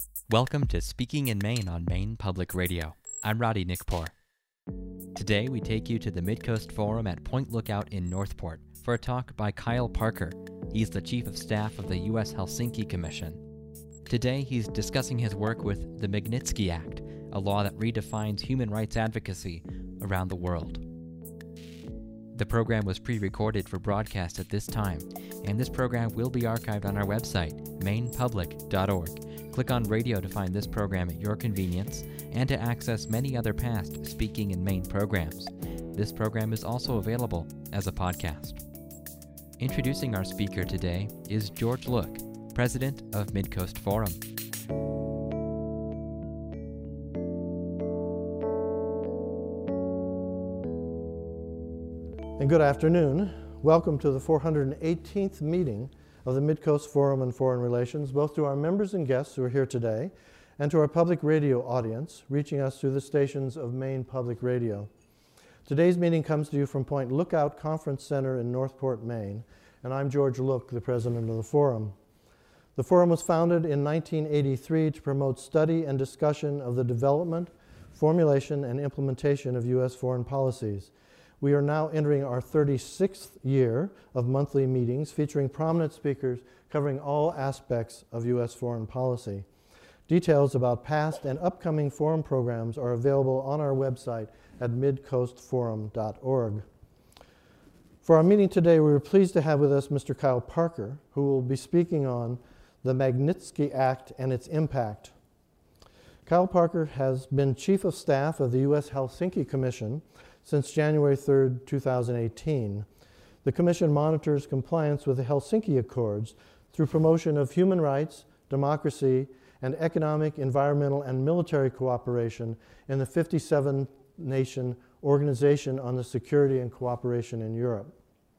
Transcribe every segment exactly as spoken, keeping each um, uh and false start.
Welcome to Speaking in Maine on Maine Public Radio. I'm Roddy Nickpour. Today we take you to the Midcoast Forum at Point Lookout in Northport for a talk by Kyle Parker. He's the Chief of Staff of the U S Helsinki Commission. Today he's discussing his work with the Magnitsky Act, a law that redefines human rights advocacy around the world. The program was pre-recorded for broadcast at this time, and this program will be archived on our website, maine public dot org. Click on radio to find this program at your convenience and to access many other past Speaking in Maine programs. This program is also available as a podcast. Introducing our speaker today is George Look, President of Midcoast Forum. And good afternoon. Welcome to the four hundred eighteenth meeting of the Midcoast Forum on Foreign Relations, both to our members and guests who are here today, and to our public radio audience, reaching us through the stations of Maine Public Radio. Today's meeting comes to you from Point Lookout Conference Center in Northport, Maine, and I'm George Look, the president of the Forum. The Forum was founded in nineteen eighty-three to promote study and discussion of the development, formulation, and implementation of U S foreign policies. We are now entering our thirty-sixth year of monthly meetings featuring prominent speakers covering all aspects of U S foreign policy. Details about past and upcoming forum programs are available on our website at midcoast forum dot org. For our meeting today, we are pleased to have with us Mister Kyle Parker, who will be speaking on the Magnitsky Act and its impact. Kyle Parker has been Chief of Staff of the U S Helsinki Commission since January third, two thousand eighteen. The Commission monitors compliance with the Helsinki Accords through promotion of human rights, democracy, and economic, environmental, and military cooperation in the fifty-seven nation Organization on the Security and Cooperation in Europe.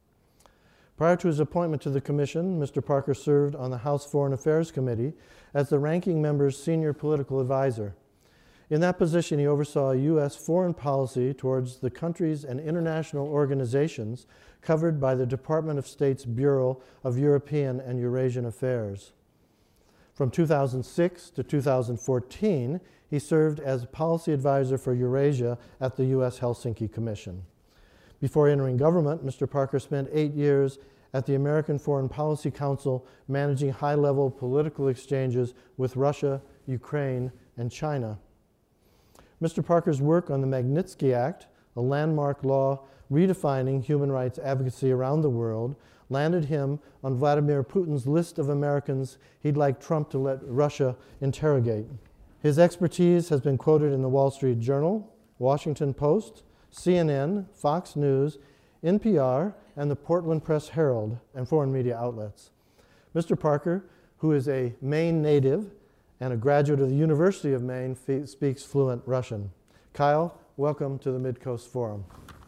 Prior to his appointment to the Commission, Mister Parker served on the House Foreign Affairs Committee as the ranking member's senior political advisor. In that position, he oversaw U S foreign policy towards the countries and international organizations covered by the Department of State's Bureau of European and Eurasian Affairs. From two thousand six to two thousand fourteen, he served as policy advisor for Eurasia at the U S Helsinki Commission. Before entering government, Mister Parker spent eight years at the American Foreign Policy Council managing high-level political exchanges with Russia, Ukraine, and China. Mister Parker's work on the Magnitsky Act, a landmark law redefining human rights advocacy around the world, landed him on Vladimir Putin's list of Americans he'd like Trump to let Russia interrogate. His expertise has been quoted in the Wall Street Journal, Washington Post, C N N, Fox News, N P R, and the Portland Press Herald and foreign media outlets. Mister Parker, who is a Maine native and a graduate of the University of Maine, f- speaks fluent Russian. Kyle, welcome to the Midcoast Forum.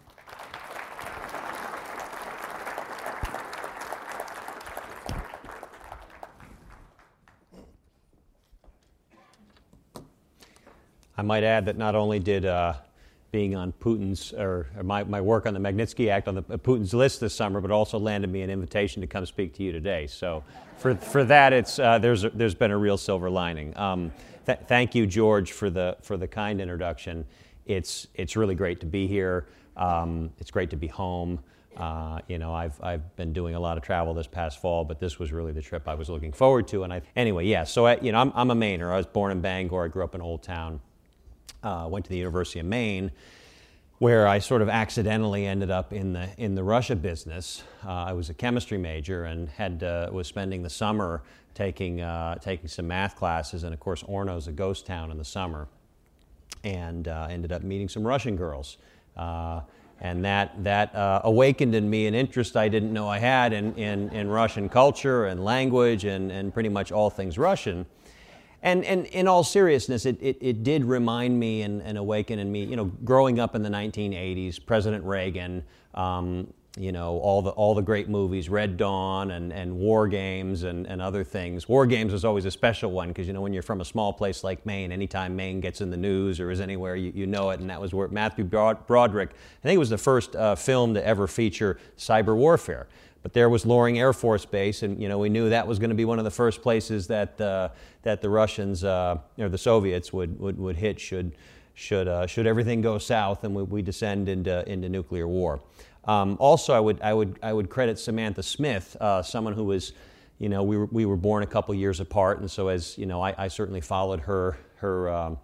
I might add that not only did uh, being on Putin's, or, or my, my work on the Magnitsky Act on the, uh, Putin's list this summer, but also landed me an invitation to come speak to you today. So for for that, it's uh, there's a, there's been a real silver lining. Um, th- thank you, George, for the for the kind introduction. It's it's really great to be here. Um, it's great to be home. Uh, you know, I've I've been doing a lot of travel this past fall, but this was really the trip I was looking forward to. And I anyway, yeah. So I, you know, I'm I'm a Mainer. I was born in Bangor. I grew up in Old Town. Uh, went to the University of Maine, where I sort of accidentally ended up in the in the Russia business. Uh, I was a chemistry major and had uh, was spending the summer taking uh, taking some math classes, and of course Orno's a ghost town in the summer, and uh, ended up meeting some Russian girls, uh, and that that uh, awakened in me an interest I didn't know I had in in, in Russian culture and language and and pretty much all things Russian. And, and in all seriousness, it, it, it did remind me and, and awaken in me, you know, growing up in the nineteen eighties, President Reagan, um, you know, all the all the great movies, Red Dawn and, and War Games and, and other things. War Games was always a special one because, you know, when you're from a small place like Maine, anytime Maine gets in the news or is anywhere, you, you know it. And that was where Matthew Broderick, I think it was the first uh, film to ever feature cyber warfare. but there was Loring Air Force Base, and you know we knew that was going to be one of the first places that uh, that the Russians uh, or the Soviets would would, would hit should should uh, should everything go south and we, we descend into into nuclear war. Um, also, I would I would I would credit Samantha Smith, uh, someone who was, you know, we were we were born a couple years apart, and so as you know, I, I certainly followed her her um,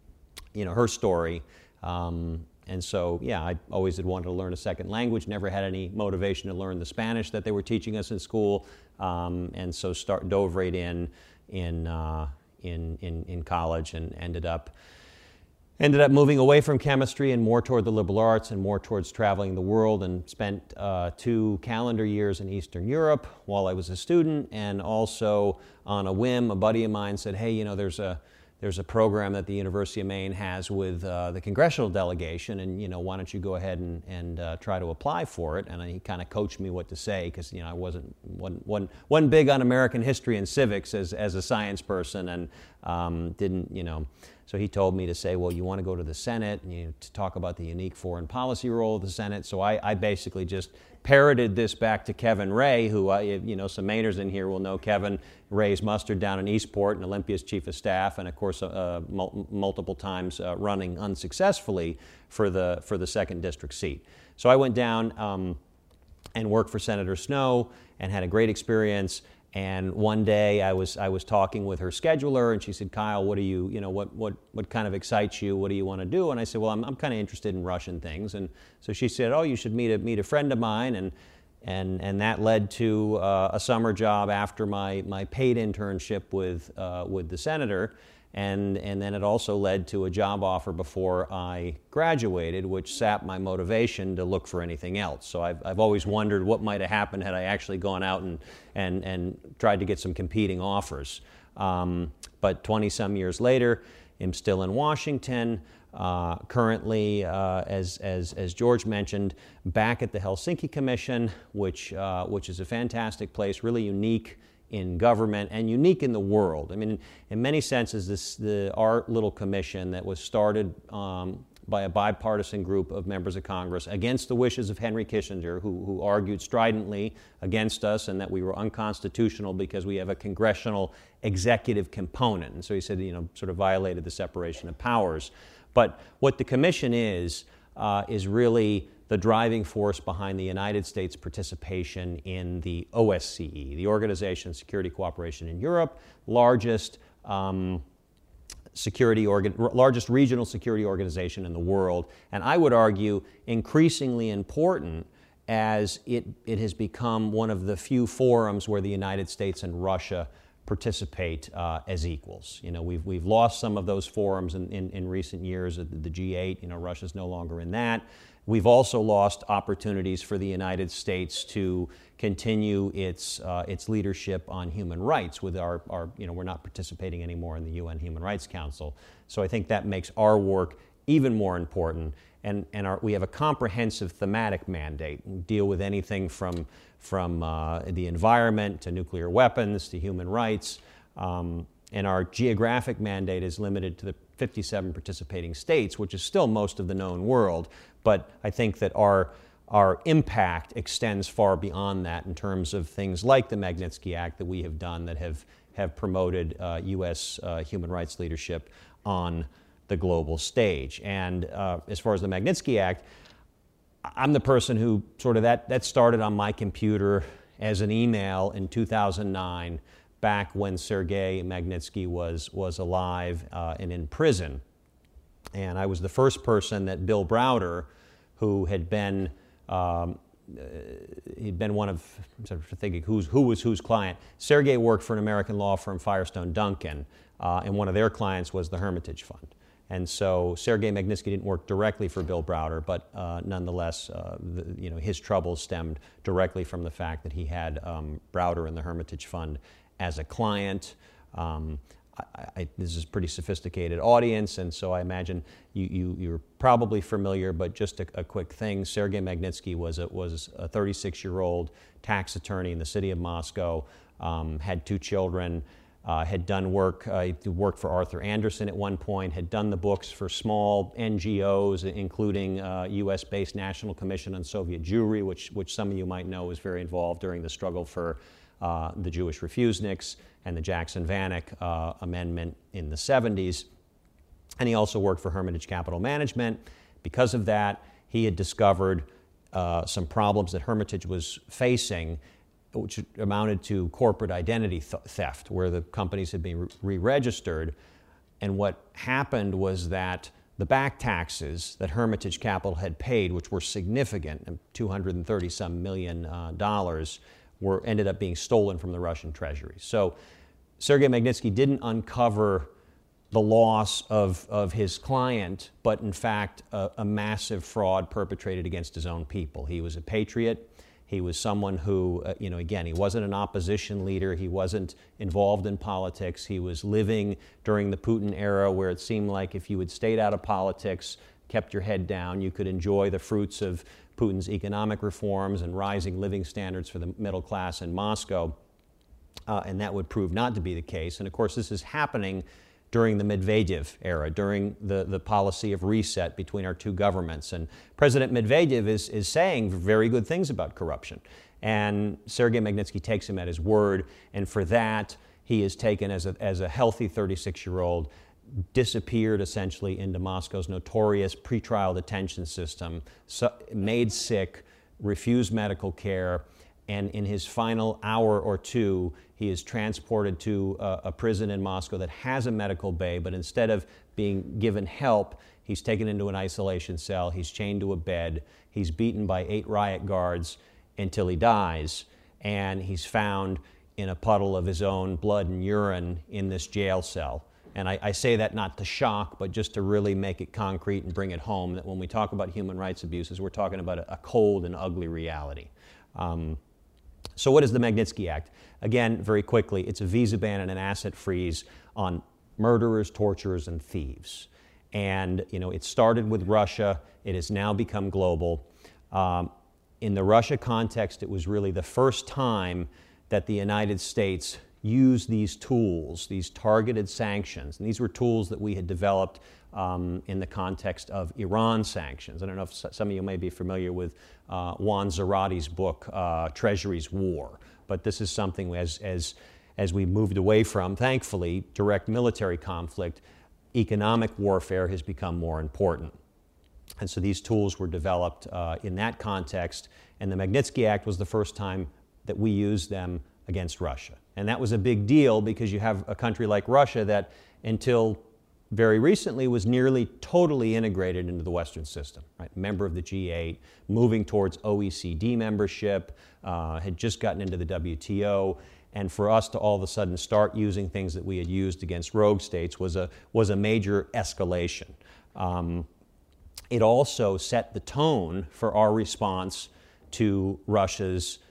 you know her story. Um, And so, yeah, I always had wanted to learn a second language, never had any motivation to learn the Spanish that they were teaching us in school, um, and so start, dove right in in, uh, in in in college and ended up ended up moving away from chemistry and more toward the liberal arts and more towards traveling the world, and spent uh, two calendar years in Eastern Europe while I was a student, and also on a whim, a buddy of mine said, hey, you know, there's a There's a program that the University of Maine has with uh, the congressional delegation, and you know, why don't you go ahead and, and uh, try to apply for it? And he kind of coached me what to say, because you know I wasn't one, one, one big on American history and civics as as a science person, and um, didn't you know. So he told me to say, well, you want to go to the Senate and you to talk about the unique foreign policy role of the Senate. So I, I basically just parroted this back to Kevin Ray, who, I, you know, some Mainers in here will know Kevin Ray's mustard down in Eastport and Olympia's chief of staff, and of course uh, mul- multiple times uh, running unsuccessfully for the for the second district seat. So I went down um, and worked for Senator Snowe and had a great experience. And one day I was I was talking with her scheduler, and she said, Kyle, what do you, you know, what what what kind of excites you? What do you want to do? And I said, well, I'm I'm kind of interested in Russian things. And so she said, oh, you should meet a meet a friend of mine, and and and that led to uh, a summer job after my my paid internship with uh, with the senator. And and then it also led to a job offer before I graduated, which sapped my motivation to look for anything else. So I've I've always wondered what might have happened had I actually gone out and and and tried to get some competing offers. Um, but twenty some years later, I'm still in Washington. Uh, currently, uh, as as as George mentioned, back at the Helsinki Commission, which uh, which is a fantastic place, really unique in government and unique in the world. I mean, in, in many senses, this the our little commission that was started um, by a bipartisan group of members of Congress against the wishes of Henry Kissinger, who, who argued stridently against us and that we were unconstitutional because we have a congressional executive component. And so he said, you know, sort of violated the separation of powers. But what the commission is, uh, is really the driving force behind the United States participation in the O S C E, the Organization of Security Cooperation in Europe, largest um, security organ, largest regional security organization in the world, and I would argue increasingly important as it, it has become one of the few forums where the United States and Russia participate uh, as equals. You know, we've we've lost some of those forums in, in, in recent years. The, the G eight, you know, Russia's no longer in that. We've also lost opportunities for the United States to continue its uh, its leadership on human rights with our, our, you know, we're not participating anymore in the U N Human Rights Council. So I think that makes our work even more important. And, and our, we have a comprehensive thematic mandate. We deal with anything from, from uh, the environment to nuclear weapons to human rights. Um, and our geographic mandate is limited to the fifty-seven participating states, which is still most of the known world. But I think that our, our impact extends far beyond that in terms of things like the Magnitsky Act that we have done that have, have promoted uh, U S uh, human rights leadership on the global stage. And uh, as far as the Magnitsky Act, I'm the person who sort of, that, that started on my computer as an email in two thousand nine, back when Sergei Magnitsky was, was alive uh, and in prison. And I was the first person that Bill Browder, who had been, um, uh, he'd been one of, I'm sort of thinking who's, who was whose client. Sergei worked for an American law firm, Firestone Duncan, uh, and one of their clients was the Hermitage Fund. And so Sergei Magnitsky didn't work directly for Bill Browder, but uh, nonetheless, uh, the, you know, his troubles stemmed directly from the fact that he had um, Browder and the Hermitage Fund as a client. Um, I, I, this is a pretty sophisticated audience, and so I imagine you, you, you're probably familiar, but just a, a quick thing. Sergei Magnitsky was a, was a thirty-six-year-old tax attorney in the city of Moscow, um, had two children, uh, had done work, uh, he worked for Arthur Andersen at one point, had done the books for small N G Os, including uh, U S-based National Commission on Soviet Jewry, which, which some of you might know was very involved during the struggle for uh, the Jewish refuseniks and the Jackson-Vanik uh, amendment in the seventies. And he also worked for Hermitage Capital Management. Because of that, he had discovered uh, some problems that Hermitage was facing, which amounted to corporate identity th- theft, where the companies had been re-registered. And what happened was that the back taxes that Hermitage Capital had paid, which were significant, two hundred thirty some million uh, dollars, were ended up being stolen from the Russian treasury. So Sergei Magnitsky didn't uncover the loss of, of his client, but in fact a, a massive fraud perpetrated against his own people. He was a patriot. He was someone who, uh, you know, again, he wasn't an opposition leader. He wasn't involved in politics. He was living during the Putin era where it seemed like if you had stayed out of politics, kept your head down, you could enjoy the fruits of Putin's economic reforms and rising living standards for the middle class in Moscow. Uh, and that would prove not to be the case. And of course, this is happening during the Medvedev era, during the, the policy of reset between our two governments. And President Medvedev is, is saying very good things about corruption. And Sergei Magnitsky takes him at his word, and for that, he is taken as a, as a healthy thirty-six-year-old, disappeared essentially into Moscow's notorious pretrial detention system, so, made sick, refused medical care, and in his final hour or two, he is transported to a, a prison in Moscow that has a medical bay, but instead of being given help, he's taken into an isolation cell, he's chained to a bed, he's beaten by eight riot guards until he dies, and he's found in a puddle of his own blood and urine in this jail cell. And I, I say that not to shock, but just to really make it concrete and bring it home, that when we talk about human rights abuses, we're talking about a, a cold and ugly reality. Um, So what is the Magnitsky Act? Again, very quickly, it's a visa ban and an asset freeze on murderers, torturers, and thieves. And, you know, it started with Russia. It has now become global. Um, in the Russia context, it was really the first time that the United States used these tools, these targeted sanctions. And these were tools that we had developed um, in the context of Iran sanctions. I don't know if some of you may be familiar with uh, Juan Zarati's book, uh, Treasury's War. But this is something as, as, as we moved away from, thankfully, direct military conflict, economic warfare has become more important. And so these tools were developed uh, in that context, and the Magnitsky Act was the first time that we used them against Russia. And that was a big deal because you have a country like Russia that until very recently was nearly totally integrated into the Western system, right? Member of the G eight, moving towards O E C D membership, uh, had just gotten into the W T O, and for us to all of a sudden start using things that we had used against rogue states was a, was a major escalation. Um, it also set the tone for our response to Russia's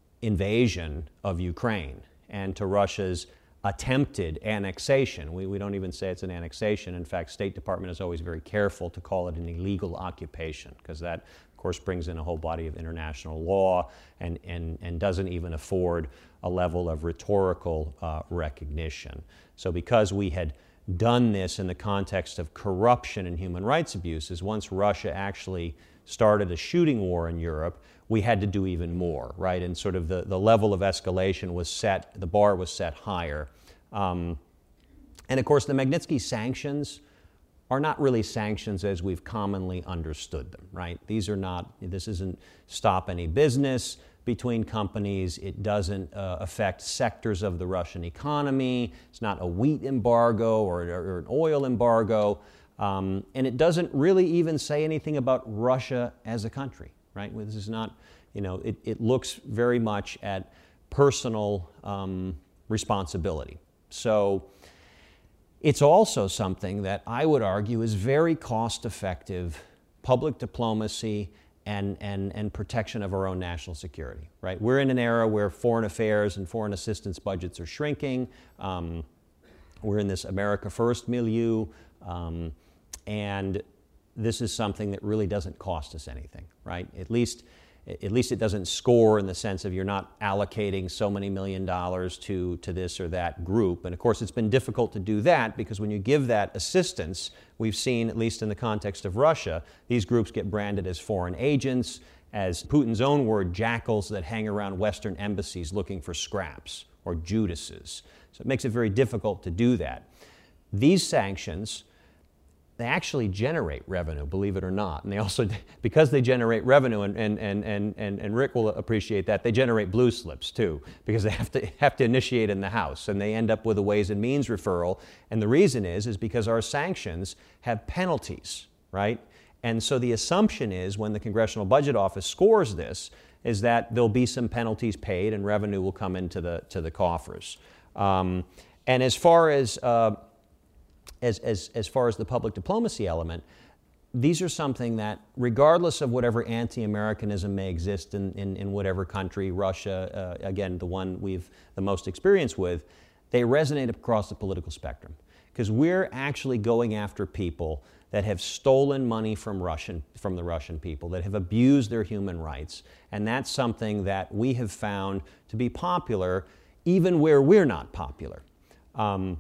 invasion of Ukraine and to Russia's attempted annexation. We, we don't even say it's an annexation. In fact, State Department is always very careful to call it an illegal occupation because that, of course, brings in a whole body of international law and, and, and doesn't even afford a level of rhetorical uh, recognition. So because we had done this in the context of corruption and human rights abuses, once Russia actually started a shooting war in Europe, we had to do even more, right? And sort of the, the level of escalation was set, the bar was set higher. Um, and of course, the Magnitsky sanctions are not really sanctions as we've commonly understood them, right? These are not, this isn't stop any business between companies. It doesn't uh, affect sectors of the Russian economy. It's not a wheat embargo or, or an oil embargo. Um, and it doesn't really even say anything about Russia as a country, right? This is not, you know, it, it looks very much at personal um, responsibility. So it's also something that I would argue is very cost-effective public diplomacy and, and, and protection of our own national security, right? We're in an era where foreign affairs and foreign assistance budgets are shrinking. Um, we're in this America First milieu. Um, and this is something that really doesn't cost us anything, right? At least at least it doesn't score in the sense of you're not allocating so many million dollars to, to this or that group. And of course, it's been difficult to do that because when you give that assistance, we've seen, at least in the context of Russia, these groups get branded as foreign agents, as Putin's own word, jackals that hang around Western embassies looking for scraps, or Judases. So it makes it very difficult to do that. These sanctions, they actually generate revenue, believe it or not. And they also, because they generate revenue, and, and, and, and, and Rick will appreciate that, they generate blue slips too, because they have to, have to initiate in the House, and they end up with a Ways and Means referral. And the reason is, is because our sanctions have penalties, right? And so the assumption is, when the Congressional Budget Office scores this, is that there'll be some penalties paid and revenue will come into the, to the coffers. Um, and as far as, uh, as, as, as far as the public diplomacy element, these are something that, regardless of whatever anti-Americanism may exist in, in, in whatever country, Russia, uh, again, the one we've the most experience with, they resonate across the political spectrum. Because we're actually going after people that have stolen money from Russian, from the Russian people, that have abused their human rights. And that's something that we have found to be popular, even where we're not popular. Um,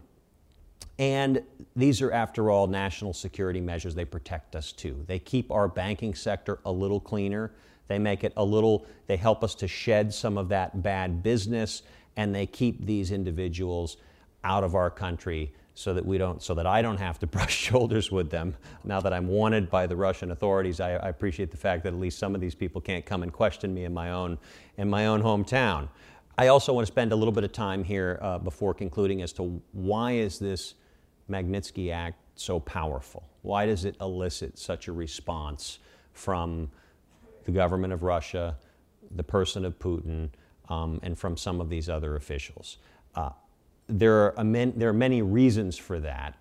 and these are, after all, national security measures. They protect us too. They keep our banking sector a little cleaner. They make it a little, they help us to shed some of that bad business, and they keep these individuals out of our country so that we don't, so that I don't have to brush shoulders with them. Now that I'm wanted by the Russian authorities, I, I appreciate the fact that at least some of these people can't come and question me in my own, in my own hometown. I also want to spend a little bit of time here uh, before concluding as to why is this Magnitsky Act so powerful? Why does it elicit such a response from the government of Russia, the person of Putin, um, and from some of these other officials? Uh, There are, amen, there are many reasons for that.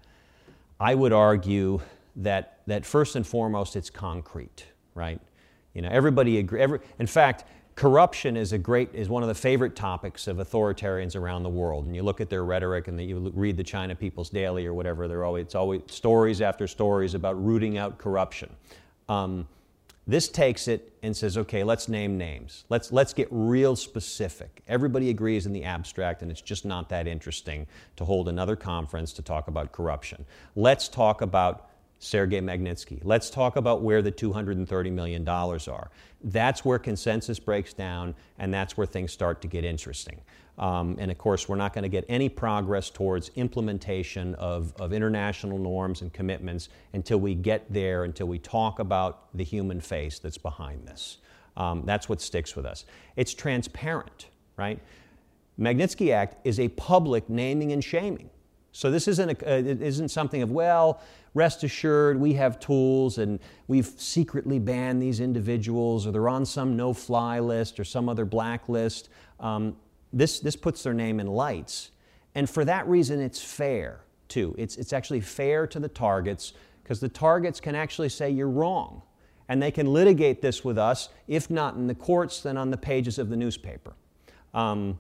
I would argue that, that first and foremost, it's concrete, right? You know, everybody agree. Every, in fact, corruption is a great is one of the favorite topics of authoritarians around the world. And you look at their rhetoric, and the, you read the China People's Daily or whatever. They're always it's always stories after stories about rooting out corruption. Um, This takes it and says, okay, let's name names. Let's, let's get real specific. Everybody agrees in the abstract, and it's just not that interesting to hold another conference to talk about corruption. Let's talk about Sergei Magnitsky. Let's talk about where the two hundred thirty million dollars are. That's where consensus breaks down, and that's where things start to get interesting. Um, and of course, we're not going to get any progress towards implementation of, of international norms and commitments until we get there, until we talk about the human face that's behind this. Um, that's what sticks with us. It's transparent, right? Magnitsky Act is a public naming and shaming. So this isn't, a, uh, it isn't something of, well, rest assured, we have tools and we've secretly banned these individuals, or they're on some no-fly list or some other blacklist. Um, This, this puts their name in lights. And for that reason, it's fair, too. It's, it's actually fair to the targets, because the targets can actually say you're wrong. And they can litigate this with us, if not in the courts, then on the pages of the newspaper. Um,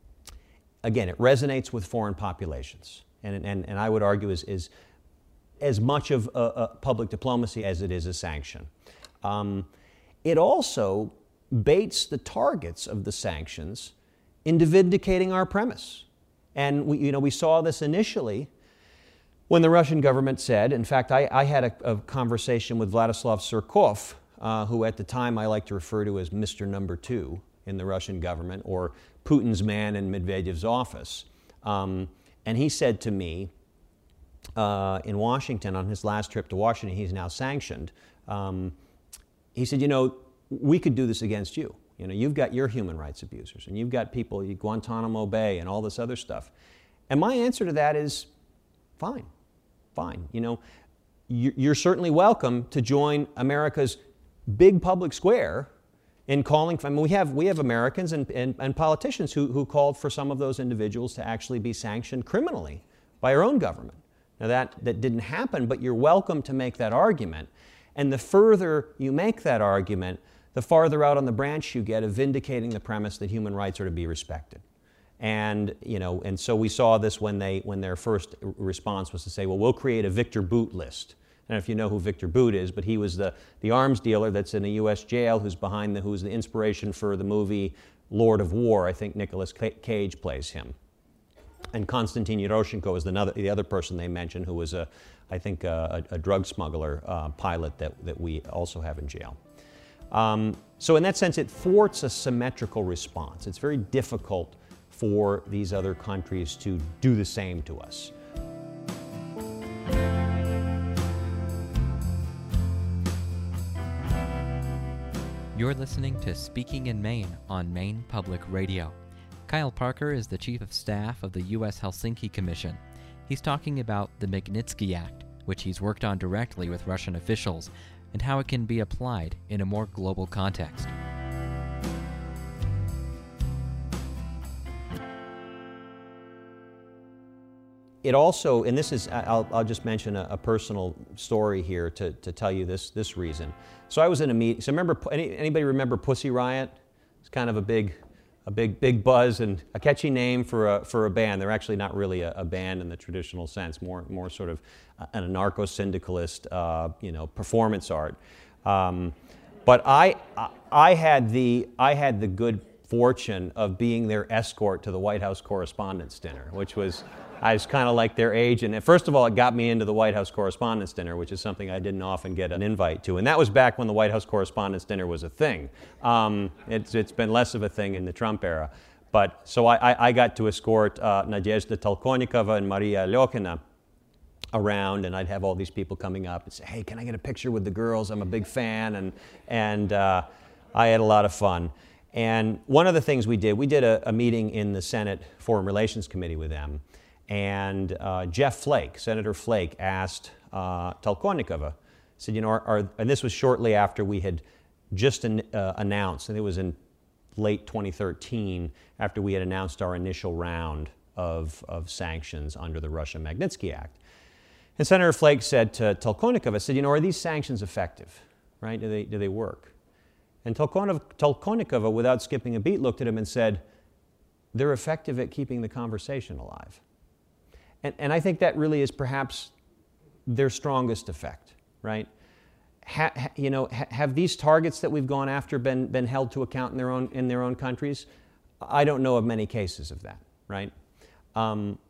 again, it resonates with foreign populations. And, and, and I would argue is, is as much of a, a public diplomacy as it is a sanction. Um, it also baits the targets of the sanctions into vindicating our premise. And we, you know, we saw this initially when the Russian government said, in fact, I, I had a, a conversation with Vladislav Surkov, uh, who at the time I like to refer to as Mister Number Two in the Russian government, or Putin's man in Medvedev's office. Um, and he said to me uh, in Washington, on his last trip to Washington, he's now sanctioned, um, he said, you know, we could do this against you. You know, you've got your human rights abusers, and you've got people, Guantanamo Bay and all this other stuff. And my answer to that is, fine, fine. You know, you're certainly welcome to join America's big public square in calling, I mean, we have, we have Americans and, and, and politicians who, who called for some of those individuals to actually be sanctioned criminally by our own government. Now that, that didn't happen, but you're welcome to make that argument. And the further you make that argument, the farther out on the branch you get of vindicating the premise that human rights are to be respected. And, you know, and so we saw this when they, when their first response was to say, well, we'll create a Victor Bout list. I don't know if you know who Victor Bout is, but he was the, the arms dealer that's in a U S jail who's behind the, who's the inspiration for the movie Lord of War. I think Nicolas Cage plays him. And Konstantin Yeroshenko is the other, the other person they mentioned, who was, a, I think, a, a drug smuggler uh, pilot that, that we also have in jail. Um, so in that sense, it thwarts a symmetrical response. It's very difficult for these other countries to do the same to us. You're listening to Speaking in Maine on Maine Public Radio. Kyle Parker is the Chief of Staff of the U S Helsinki Commission. He's talking about the Magnitsky Act, which he's worked on directly with Russian officials, and how it can be applied in a more global context. It also, and this is, I'll, I'll just mention a, a personal story here to, to tell you this, this reason. So I was in a meeting, so remember, any, anybody remember Pussy Riot? It's kind of a big, a big, big buzz and a catchy name for a, for a band. They're actually not really a, a band in the traditional sense, more, more sort of an anarcho-syndicalist, uh, you know, performance art. Um, but I, I had the, I had the good fortune of being their escort to the White House Correspondents' Dinner, which was, I was kind of like their agent. And first of all, it got me into the White House Correspondents' Dinner, which is something I didn't often get an invite to. And that was back when the White House Correspondents' Dinner was a thing. Um, it's, it's been less of a thing in the Trump era. But so I, I, I got to escort uh, Nadezhda Tolkonnikova and Maria Lyokina around, and I'd have all these people coming up and say, hey, can I get a picture with the girls? I'm a big fan. And, and uh, I had a lot of fun. And one of the things we did, we did a, a meeting in the Senate Foreign Relations Committee with them. And uh, Jeff Flake, Senator Flake, asked uh, Tolkonnikova, said, you know, are, are, and this was shortly after we had just an, uh, announced, and it was in late twenty thirteen, after we had announced our initial round of, of sanctions under the Russia Magnitsky Act. And Senator Flake said to Tolkonnikova, said, you know, are these sanctions effective, right? Do they, do they work? And Tolkonnikova, without skipping a beat, looked at him and said, they're effective at keeping the conversation alive. And, and I think that really is perhaps their strongest effect, right? Ha, ha, you know, ha, have these targets that we've gone after been, been held to account in their own, in their own countries? I don't know of many cases of that, right? Um,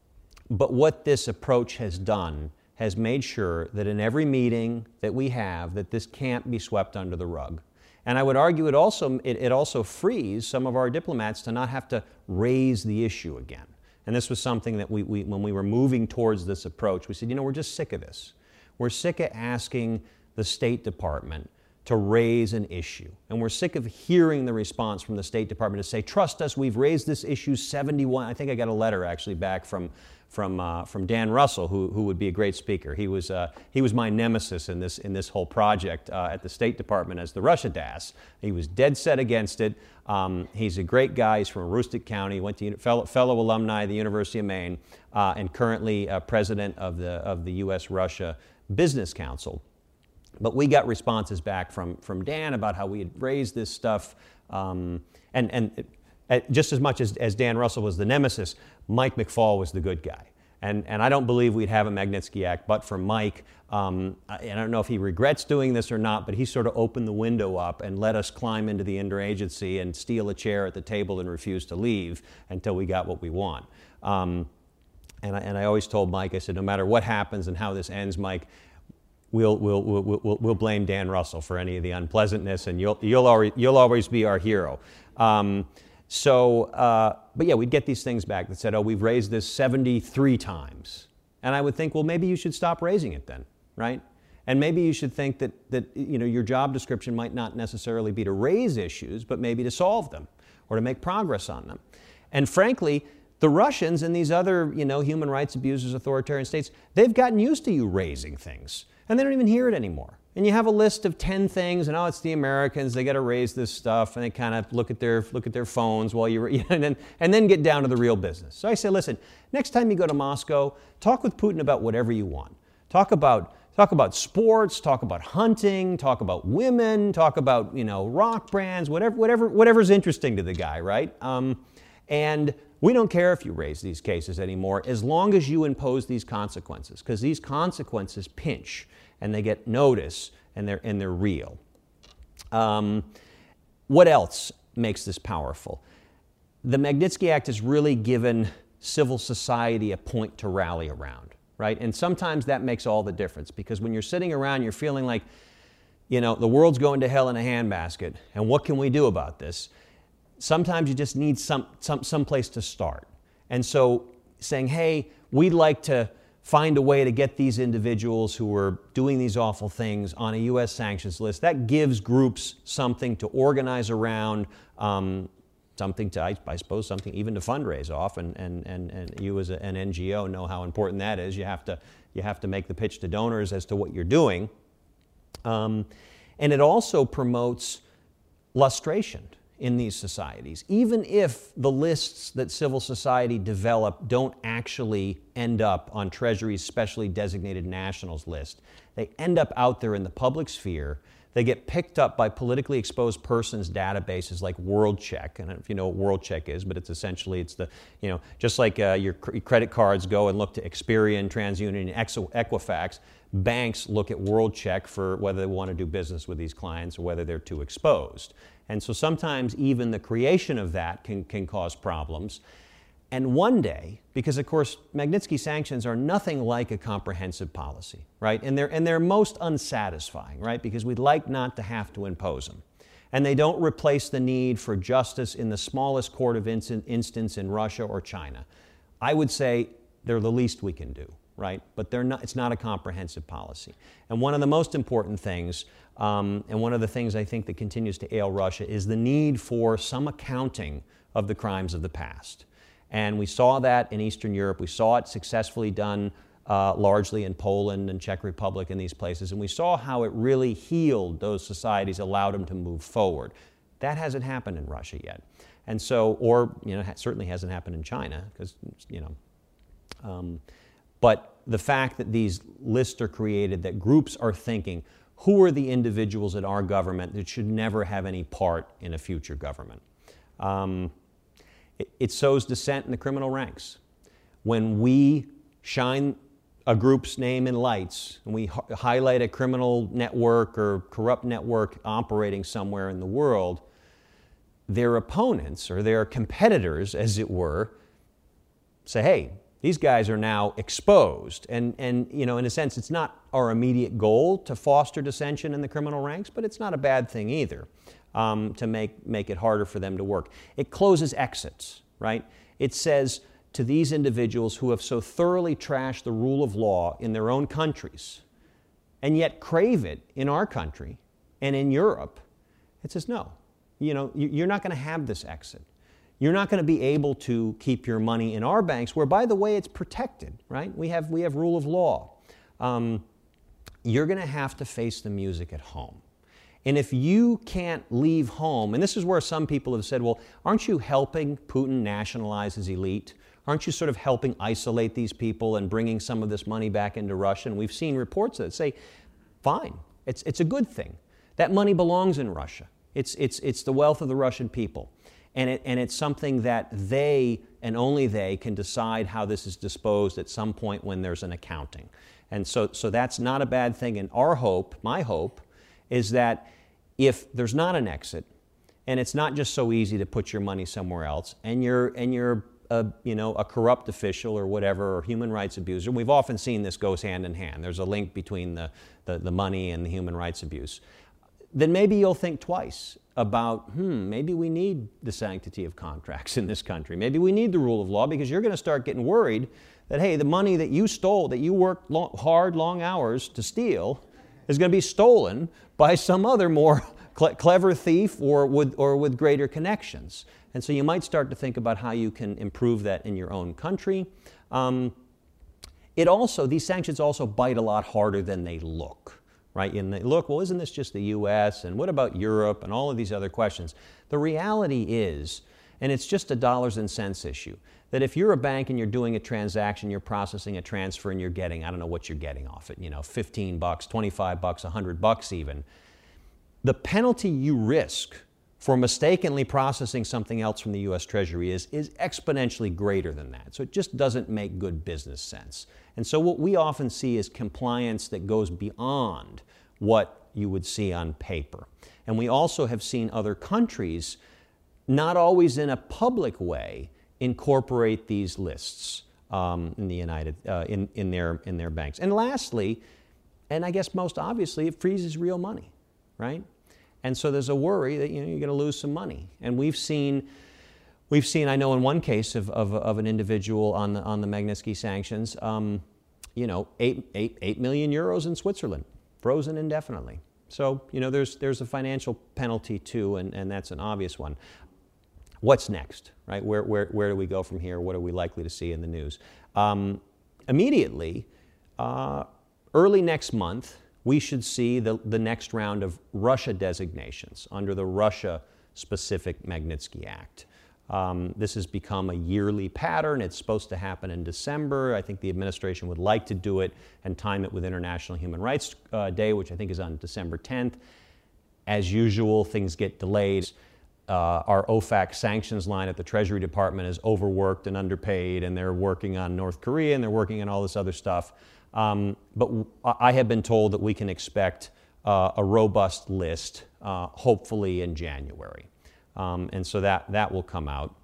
but what this approach has done has made sure that in every meeting that we have, that this can't be swept under the rug. And I would argue it also, it, it also frees some of our diplomats to not have to raise the issue again. And this was something that we, we, when we were moving towards this approach, we said, you know, we're just sick of this. We're sick of asking the State Department to raise an issue. And we're sick of hearing the response from the State Department to say, trust us, we've raised this issue seventy-one. I think I got a letter actually back from, from, uh, from Dan Russell, who, who would be a great speaker. He was, uh, he was my nemesis in this, in this whole project uh, at the State Department as the Russia D A S. He was dead set against it. Um, he's a great guy. He's from Aroostook County. He went to fellow, fellow alumni of the University of Maine, uh, and currently uh, president of the, of the U S Russia Business Council. But we got responses back from, from Dan about how we had raised this stuff. Um, and and it, just as much as, as Dan Russell was the nemesis, Mike McFaul was the good guy. And, and I don't believe we'd have a Magnitsky Act but for Mike. Um, I, I don't know if he regrets doing this or not, but he sort of opened the window up and let us climb into the interagency and steal a chair at the table and refuse to leave until we got what we want. Um, and, I, and I always told Mike, I said, no matter what happens and how this ends, Mike, We'll, we'll, we'll, we'll, we'll blame Dan Russell for any of the unpleasantness, and you'll, you'll, always, you'll always be our hero. Um, so, uh, but yeah, we'd get these things back that said, oh, we've raised this seventy-three times. And I would think, well, maybe you should stop raising it then, right? And maybe you should think that, that you know, your job description might not necessarily be to raise issues, but maybe to solve them or to make progress on them. And frankly, the Russians and these other, you know, human rights abusers, authoritarian states, they've gotten used to you raising things. And they don't even hear it anymore. And you have a list of ten things, and oh, it's the Americans, they got to raise this stuff, and they kind of look at their look at their phones while you're, you know, and then, and then get down to the real business. So I say, listen, next time you go to Moscow, talk with Putin about whatever you want. Talk about talk about sports, talk about hunting, talk about women, talk about, you know, rock brands, whatever whatever whatever's interesting to the guy, right? Um, and we don't care if you raise these cases anymore as long as you impose these consequences, because these consequences pinch and they get notice and they're, and they're real. Um, what else makes this powerful? The Magnitsky Act has really given civil society a point to rally around, right? And sometimes that makes all the difference, because when you're sitting around, you're feeling like, you know, the world's going to hell in a handbasket, and what can we do about this? Sometimes you just need some, some, some place to start. And so saying, hey, we'd like to find a way to get these individuals who are doing these awful things on a U S sanctions list, that gives groups something to organize around, um, something to, I, I suppose, something even to fundraise off, and, and, and, and you as a, an N G O know how important that is. You have to, you have to make the pitch to donors as to what you're doing. Um, and it also promotes lustration in these societies. Even if the lists that civil society develop don't actually end up on Treasury's specially designated nationals list, they end up out there in the public sphere. They get picked up by politically exposed persons databases like WorldCheck. I don't know if you know what WorldCheck is, but it's essentially, it's the, you know, just like uh, your cr- credit cards go and look to Experian, TransUnion, and Ex- Equifax, banks look at WorldCheck for whether they want to do business with these clients or whether they're too exposed. And so sometimes even the creation of that can, can cause problems. And one day, because of course Magnitsky sanctions are nothing like a comprehensive policy, right? And they're, and they're most unsatisfying, right? Because we'd like not to have to impose them. And they don't replace the need for justice in the smallest court of instance in Russia or China. I would say they're the least we can do, right? But they're not, it's not a comprehensive policy. And one of the most important things, um, and one of the things I think that continues to ail Russia, is the need for some accounting of the crimes of the past. And we saw that in Eastern Europe. We saw it successfully done uh, largely in Poland and Czech Republic and these places. And we saw how it really healed those societies, allowed them to move forward. That hasn't happened in Russia yet. And so, or, you know, it certainly hasn't happened in China, because, you know, um, but the fact that these lists are created, that groups are thinking, who are the individuals in our government that should never have any part in a future government? Um, it, it sows dissent in the criminal ranks. When we shine a group's name in lights, and we h- highlight a criminal network or corrupt network operating somewhere in the world, their opponents, or their competitors, as it were, say, hey, these guys are now exposed. And, and, you know, in a sense, it's not our immediate goal to foster dissension in the criminal ranks, but it's not a bad thing either, um, to make, make it harder for them to work. It closes exits, right? It says to these individuals who have so thoroughly trashed the rule of law in their own countries, and yet crave it in our country and in Europe, it says, no, you know, you're not going to have this exit. You're not going to be able to keep your money in our banks, where, by the way, it's protected, right? We have, we have rule of law. Um, you're going to have to face the music at home. And if you can't leave home, and this is where some people have said, well, aren't you helping Putin nationalize his elite? Aren't you sort of helping isolate these people and bringing some of this money back into Russia? And we've seen reports that say, fine, it's, it's a good thing. That money belongs in Russia. It's, it's, it's the wealth of the Russian people. And, it, and it's something that they, and only they, can decide how this is disposed at some point when there's an accounting. And so, so that's not a bad thing. And our hope, my hope, is that if there's not an exit, and it's not just so easy to put your money somewhere else, and you're, and you're a, you know, a corrupt official or whatever, or human rights abuser, we've often seen this goes hand in hand. There's a link between the, the, the money and the human rights abuse. Then maybe you'll think twice about, hmm, maybe we need the sanctity of contracts in this country. Maybe we need the rule of law, because you're going to start getting worried that, hey, the money that you stole, that you worked long, hard, long hours to steal, is going to be stolen by some other more cle- clever thief or with, or with greater connections. And so you might start to think about how you can improve that in your own country. Um, it also, these sanctions also bite a lot harder than they look. Right? And they look, well, isn't this just the U S? And what about Europe? And all of these other questions. The reality is, and it's just a dollars and cents issue, that if you're a bank and you're doing a transaction, you're processing a transfer, and you're getting, I don't know what you're getting off it, you know, fifteen bucks, twenty-five bucks, one hundred bucks even, the penalty you risk for mistakenly processing something else from the U S Treasury is, is exponentially greater than that. So it just doesn't make good business sense. And so what we often see is compliance that goes beyond what you would see on paper. And we also have seen other countries, not always in a public way, incorporate these lists um, in the United uh, in, in their in their banks. And lastly, and I guess most obviously, it freezes real money, right? And so there's a worry that you know, you're going to lose some money. And we've seen, we've seen, I know in one case of, of, of an individual on the on the Magnitsky sanctions, um, you know, eight, eight, eight million euros in Switzerland, frozen indefinitely. So, you know, there's there's a financial penalty too, and, and that's an obvious one. What's next, right? Where, where, where do we go from here? What are we likely to see in the news? Um, immediately, uh, early next month, we should see the, the next round of Russia designations under the Russia-specific Magnitsky Act. Um, this has become a yearly pattern. It's supposed to happen in December. I think the administration would like to do it and time it with International Human Rights uh, Day, which I think is on December tenth. As usual, things get delayed. Uh, our O FAC sanctions line at the Treasury Department is overworked and underpaid, and they're working on North Korea and they're working on all this other stuff. Um, but w- I have been told that we can expect uh, a robust list, uh, hopefully in January. Um, and so that, that will come out.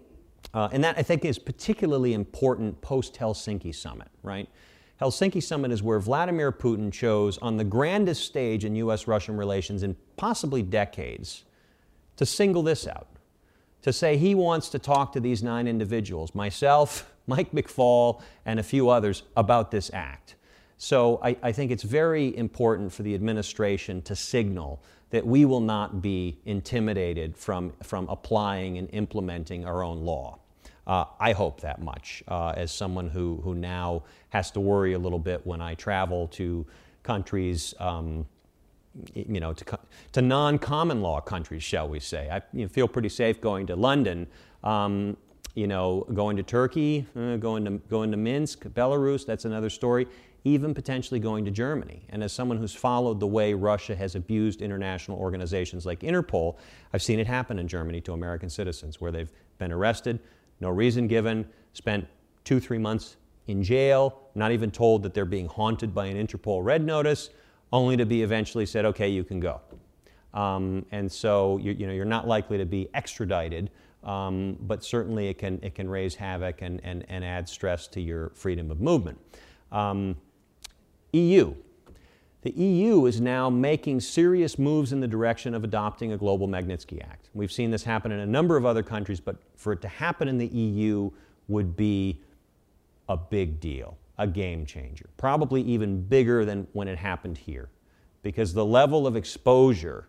Uh, and that, I think, is particularly important post-Helsinki summit, right? Helsinki summit is where Vladimir Putin chose, on the grandest stage in U S Russian relations in possibly decades, to single this out, to say he wants to talk to these nine individuals, myself, Mike McFaul, and a few others, about this act. So I, I think it's very important for the administration to signal that we will not be intimidated from, from applying and implementing our own law. Uh, I hope that much, uh, as someone who, who now has to worry a little bit when I travel to countries, um, you know, to, to non-common law countries, shall we say. I you know, feel pretty safe going to London, um, you know, going to Turkey, uh, going to going to Minsk, Belarus, that's another story, even potentially going to Germany. And as someone who's followed the way Russia has abused international organizations like Interpol, I've seen it happen in Germany to American citizens, where they've been arrested, no reason given, spent two, three months in jail, not even told that they're being haunted by an Interpol red notice, only to be eventually said, okay, you can go. Um, and so you, you know, you're not likely to be extradited, um, but certainly it can, it can raise havoc and, and, and add stress to your freedom of movement. Um, E U. The E U is now making serious moves in the direction of adopting a global Magnitsky Act. We've seen this happen in a number of other countries, but for it to happen in the E U would be a big deal, a game changer, probably even bigger than when it happened here, because the level of exposure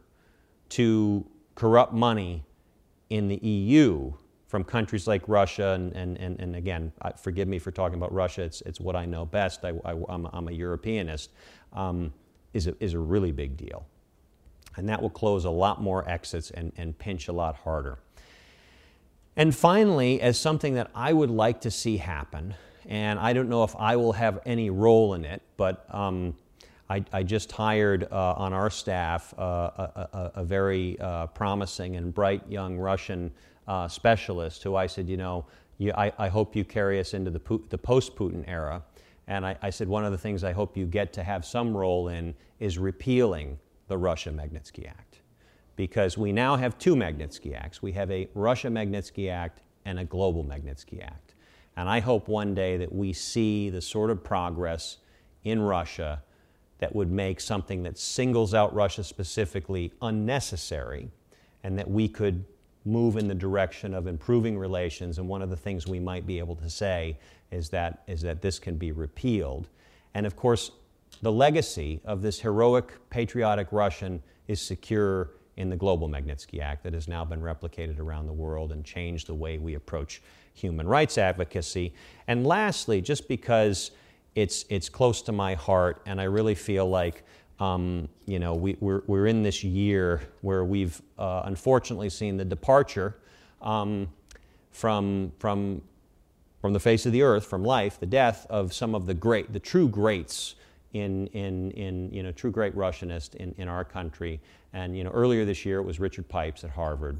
to corrupt money in the E U from countries like Russia, and, and, and, and again, forgive me for talking about Russia, it's, it's what I know best, I, I, I'm, I'm a Europeanist, um, is, a, is a really big deal. And that will close a lot more exits and, and pinch a lot harder. And finally, as something that I would like to see happen, and I don't know if I will have any role in it, but um, I, I just hired uh, on our staff uh, a, a, a very uh, promising and bright young Russian uh, specialist who I said, you know, you, I, I hope you carry us into the, the post-Putin era. And I, I said, one of the things I hope you get to have some role in is repealing the Russia Magnitsky Act. Because we now have two Magnitsky Acts. We have a Russia Magnitsky Act and a global Magnitsky Act. And I hope one day that we see the sort of progress in Russia that would make something that singles out Russia specifically unnecessary, and that we could move in the direction of improving relations. And one of the things we might be able to say is that, is that this can be repealed. And of course, the legacy of this heroic, patriotic Russian is secure in the global Magnitsky Act that has now been replicated around the world and changed the way we approach human rights advocacy. And lastly, just because it's, it's close to my heart, and I really feel like um, you know, we, we're, we're in this year where we've uh, unfortunately seen the departure um, from, from, from the face of the earth, from life, the death of some of the great, the true greats in, in, in you know, true great Russianist in, in our country. And, you know, earlier this year it was Richard Pipes at Harvard.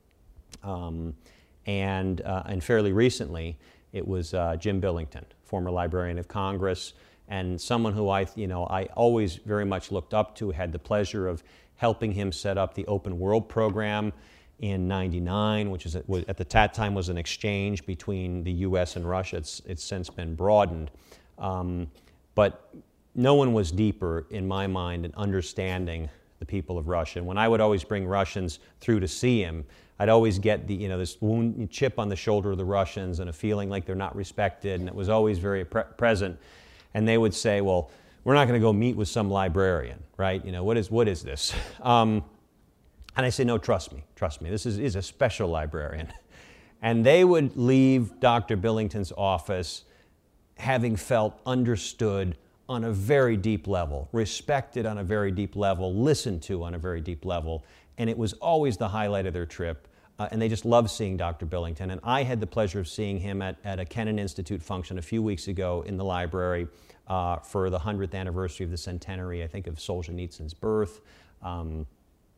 Um, and, uh, and fairly recently it was uh, Jim Billington, former Librarian of Congress, and someone who I, you know, I always very much looked up to, had the pleasure of helping him set up the Open World program in ninety-nine, which is at the that time was an exchange between the U S and Russia. It's, it's since been broadened. Um, but no one was deeper, in my mind, in understanding the people of Russia. And when I would always bring Russians through to see him, I'd always get the, you know, this wound, chip on the shoulder of the Russians and a feeling like they're not respected, and it was always very pre- present. And they would say, well, we're not going to go meet with some librarian, right? You know, what is what is this? Um, and I say, no, trust me, trust me. This is, is a special librarian. And they would leave Doctor Billington's office having felt understood on a very deep level, respected on a very deep level, listened to on a very deep level. And it was always the highlight of their trip. Uh, and they just loved seeing Doctor Billington. And I had the pleasure of seeing him at, at a Kennan Institute function a few weeks ago in the library uh, for the hundredth anniversary of the centenary, I think, of Solzhenitsyn's birth. Um,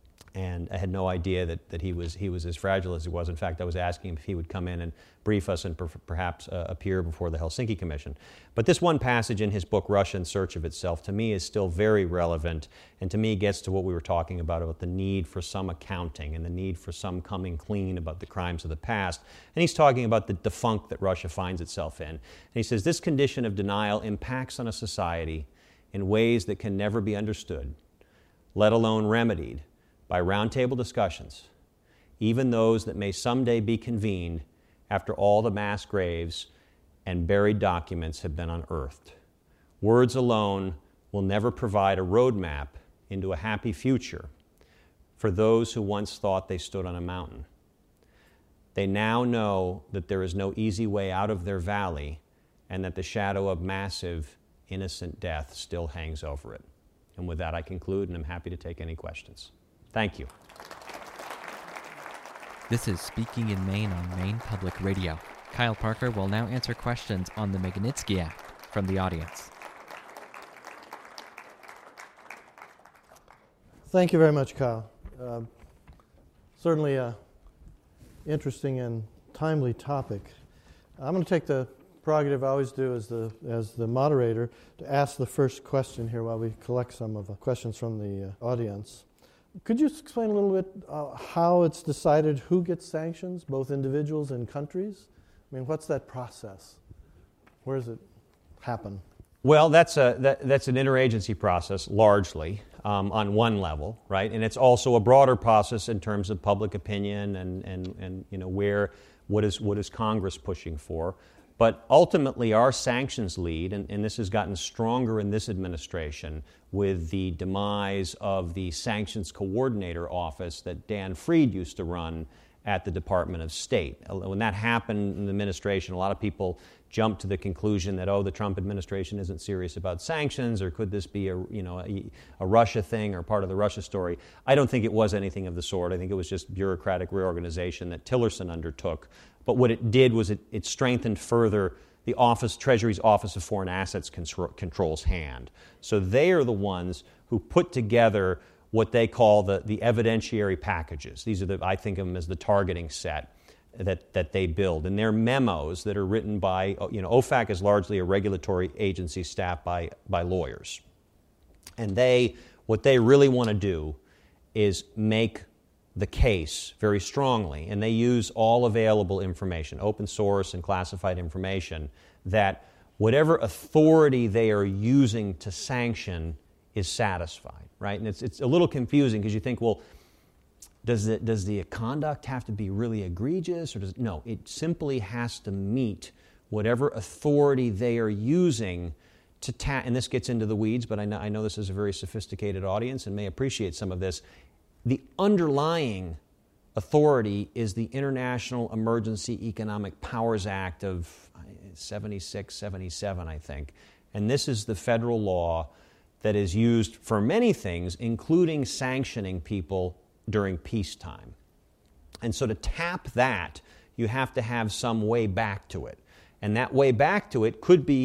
and I had no idea that, that he was he was as fragile as he was. In fact, I was asking him if he would come in and brief us and per- perhaps uh, appear before the Helsinki Commission. But this one passage in his book, Russia in Search of Itself, to me is still very relevant, and to me gets to what we were talking about, about the need for some accounting and the need for some coming clean about the crimes of the past. And he's talking about the defunct that Russia finds itself in. And he says, this condition of denial impacts on a society in ways that can never be understood, let alone remedied, by roundtable discussions, even those that may someday be convened after all the mass graves and buried documents have been unearthed. Words alone will never provide a roadmap into a happy future for those who once thought they stood on a mountain. They now know that there is no easy way out of their valley and that the shadow of massive, innocent death still hangs over it. And with that, I conclude, and I'm happy to take any questions. Thank you. This is Speaking in Maine on Maine Public Radio. Kyle Parker will now answer questions on the Magnitsky Act from the audience. Thank you very much, Kyle. Uh, certainly an interesting and timely topic. I'm going to take the prerogative I always do as the as the moderator to ask the first question here while we collect some of the questions from the uh, audience. Could you explain a little bit uh, how it's decided who gets sanctions, both individuals and countries? I mean, what's that process? Where does it happen? Well, that's a that, that's an interagency process, largely, um, on one level, right? And it's also a broader process in terms of public opinion and and, and you know where what is what is Congress pushing for. But ultimately, our sanctions lead, and, and this has gotten stronger in this administration with the demise of the Sanctions Coordinator Office that Dan Fried used to run at the Department of State. When that happened in the administration, a lot of people jumped to the conclusion that, oh, the Trump administration isn't serious about sanctions, or could this be a, you know, a, a Russia thing or part of the Russia story? I don't think it was anything of the sort. I think it was just bureaucratic reorganization that Tillerson undertook. But what it did was it, it strengthened further the Office, Treasury's Office of Foreign Assets Control, Control's hand. So they are the ones who put together what they call the, the evidentiary packages. These are the, I think of them as the targeting set that, that they build. And they're memos that are written by, you know, O F A C is largely a regulatory agency staffed by, by lawyers. And they, what they really want to do is make the case very strongly, and they use all available information, open source and classified information, that whatever authority they are using to sanction is satisfied, right? And it's it's a little confusing because you think, well, does it does the conduct have to be really egregious, or does it, no? It simply has to meet whatever authority they are using to ta- and this gets into the weeds, but I know I know this is a very sophisticated audience and may appreciate some of this. The underlying authority is the International Emergency Economic Powers Act of seventy-six, seventy-seven, I think. And this is the federal law that is used for many things, including sanctioning people during peacetime. And so to tap that, you have to have some way back to it. And that way back to it could be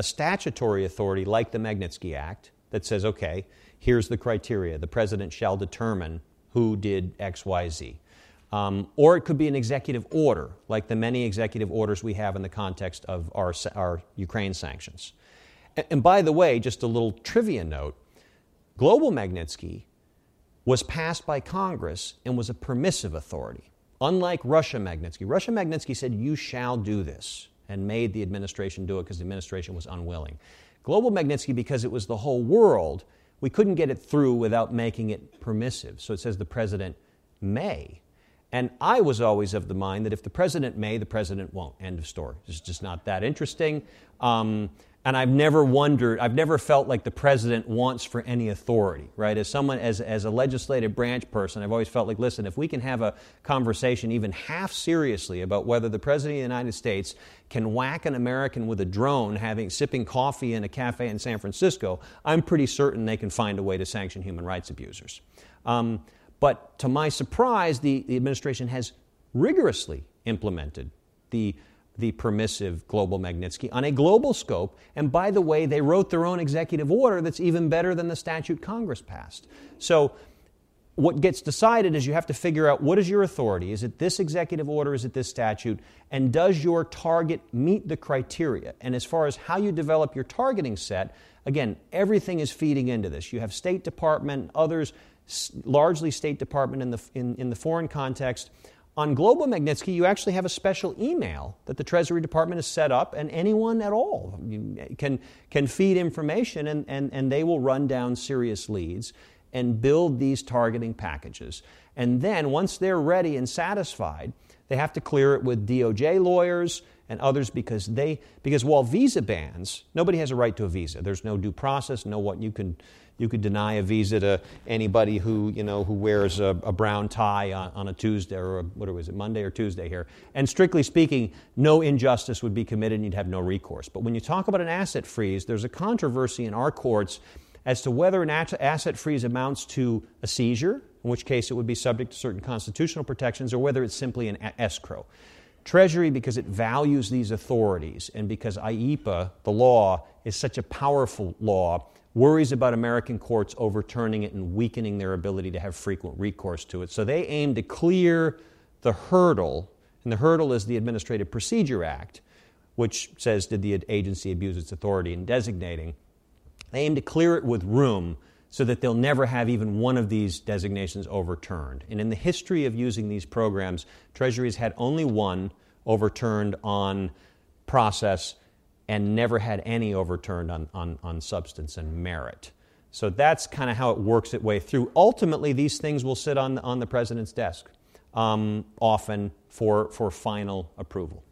a statutory authority like the Magnitsky Act that says, okay, here's the criteria. The president shall determine who did X, Y, Z. Um, or it could be an executive order, like the many executive orders we have in the context of our, our Ukraine sanctions. And, and by the way, just a little trivia note, Global Magnitsky was passed by Congress and was a permissive authority, unlike Russia Magnitsky. Russia Magnitsky said, you shall do this, and made the administration do it because the administration was unwilling. Global Magnitsky, because it was the whole world, we couldn't get it through without making it permissive. So it says the president may. And I was always of the mind that if the president may, the president won't. End of story. It's just not that interesting. Um, and I've never wondered, I've never felt like the president wants for any authority, right? As someone, as, as a legislative branch person, I've always felt like, listen, if we can have a conversation even half seriously about whether the president of the United States can whack an American with a drone having sipping coffee in a cafe in San Francisco, I'm pretty certain they can find a way to sanction human rights abusers. Um, But to my surprise, the, the administration has rigorously implemented the, the permissive Global Magnitsky on a global scope. And by the way, they wrote their own executive order that's even better than the statute Congress passed. So what gets decided is you have to figure out what is your authority. Is it this executive order? Is it this statute? And does your target meet the criteria? And as far as how you develop your targeting set, again, everything is feeding into this. You have State Department, others, largely State Department in the, in, in the foreign context. On Global Magnitsky, you actually have a special email that the Treasury Department has set up, and anyone at all can, can feed information, and, and, and they will run down serious leads and build these targeting packages. And then, once they're ready and satisfied, they have to clear it with D O J lawyers and others because they because while visa bans, nobody has a right to a visa. There's no due process, no what you can you could deny a visa to anybody who you know who wears a, a brown tie on, on a Tuesday or a, what was it Monday or Tuesday here. And strictly speaking, no injustice would be committed and you'd have no recourse. But when you talk about an asset freeze, there's a controversy in our courts as to whether an asset freeze amounts to a seizure, in which case it would be subject to certain constitutional protections, or whether it's simply an escrow. Treasury, because it values these authorities and because I E P A, the law, is such a powerful law, worries about American courts overturning it and weakening their ability to have frequent recourse to it. So they aim to clear the hurdle, and the hurdle is the Administrative Procedure Act, which says, did the agency abuse its authority in designating? They aim to clear it with room so that they'll never have even one of these designations overturned. And in the history of using these programs, Treasury has had only one overturned on process and never had any overturned on, on, on substance and merit. So that's kind of how it works its way through. Ultimately, these things will sit on, on the president's desk, um, often for, for final approval.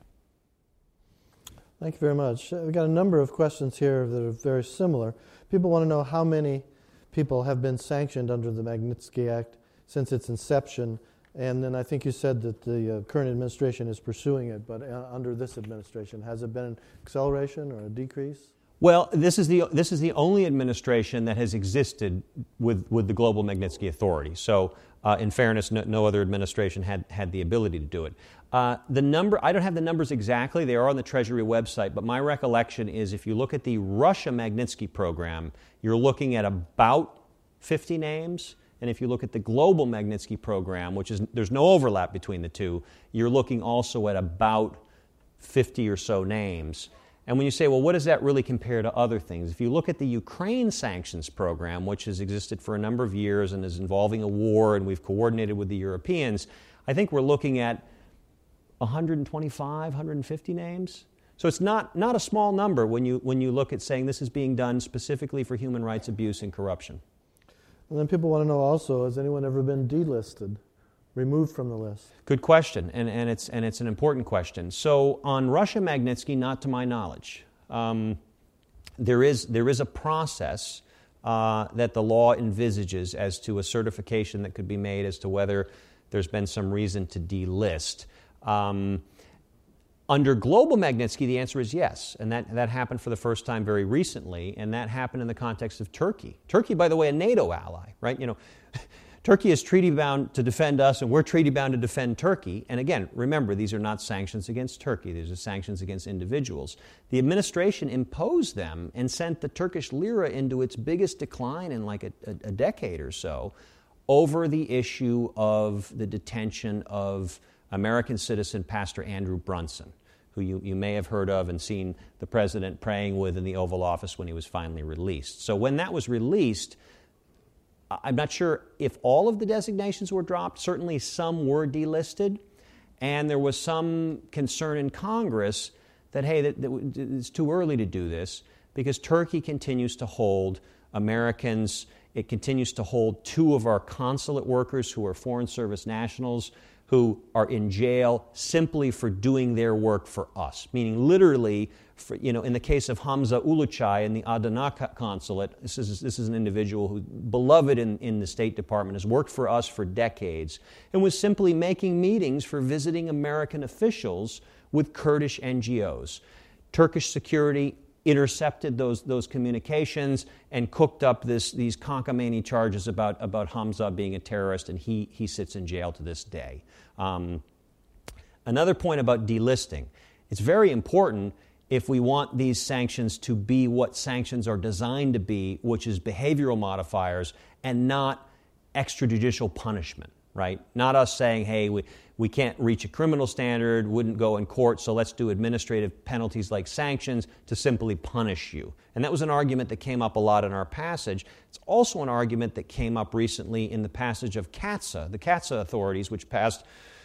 Thank you very much. We've got a number of questions here that are very similar. People want to know how many people have been sanctioned under the Magnitsky Act since its inception. And then I think you said that the uh, current administration is pursuing it, but uh, under this administration, has it been an acceleration or a decrease? Well, this is the this is the only administration that has existed with, with the Global Magnitsky Authority. So, uh, in fairness, no, no other administration had, had the ability to do it. Uh, the number, I don't have the numbers exactly. They are on the Treasury website, but my recollection is if you look at the Russia Magnitsky program, you're looking at about fifty names. And if you look at the Global Magnitsky program, which is there's no overlap between the two, you're looking also at about fifty or so names. And when you say, well, what does that really compare to other things? If you look at the Ukraine sanctions program, which has existed for a number of years and is involving a war, and we've coordinated with the Europeans, I think we're looking at one hundred twenty-five, one hundred fifty names. So it's not, not a small number when you, when you look at saying this is being done specifically for human rights abuse and corruption. And then people want to know also, has anyone ever been delisted, removed from the list? Good question, and, and, it's, and it's an important question. So on Russia Magnitsky, not to my knowledge. Um, there is, there is a process uh, that the law envisages as to a certification that could be made as to whether there's been some reason to delist. Um, under Global Magnitsky, the answer is yes, and that, that happened for the first time very recently, and that happened in the context of Turkey. Turkey, by the way, a NATO ally, right? You know, Turkey is treaty bound to defend us, and we're treaty bound to defend Turkey. And again, remember, these are not sanctions against Turkey. These are sanctions against individuals. The administration imposed them and sent the Turkish lira into its biggest decline in like a, a, a decade or so over the issue of the detention of American citizen Pastor Andrew Brunson, who you, you may have heard of and seen the president praying with in the Oval Office when he was finally released. So when that was released, I'm not sure if all of the designations were dropped. Certainly some were delisted, and there was some concern in Congress that, hey, that, that it's too early to do this because Turkey continues to hold Americans. It continues to hold two of our consulate workers who are Foreign Service nationals who are in jail simply for doing their work for us, meaning literally, for, you know, in the case of Hamza Uluçay in the Adana consulate, this is, this is an individual who, beloved in, in the State Department, has worked for us for decades, and was simply making meetings for visiting American officials with Kurdish N G Os. Turkish security intercepted those those communications and cooked up this these cockamamie charges about, about Hamza being a terrorist, and he, he sits in jail to this day. Um, another point about delisting. It's very important if we want these sanctions to be what sanctions are designed to be, which is behavioral modifiers and not extrajudicial punishment, right? Not us saying, hey, we, we can't reach a criminal standard, wouldn't go in court, so let's do administrative penalties like sanctions to simply punish you. And that was an argument that came up a lot in our passage. It's also an argument that came up recently in the passage of CAATSA, the CAATSA authorities, which passed,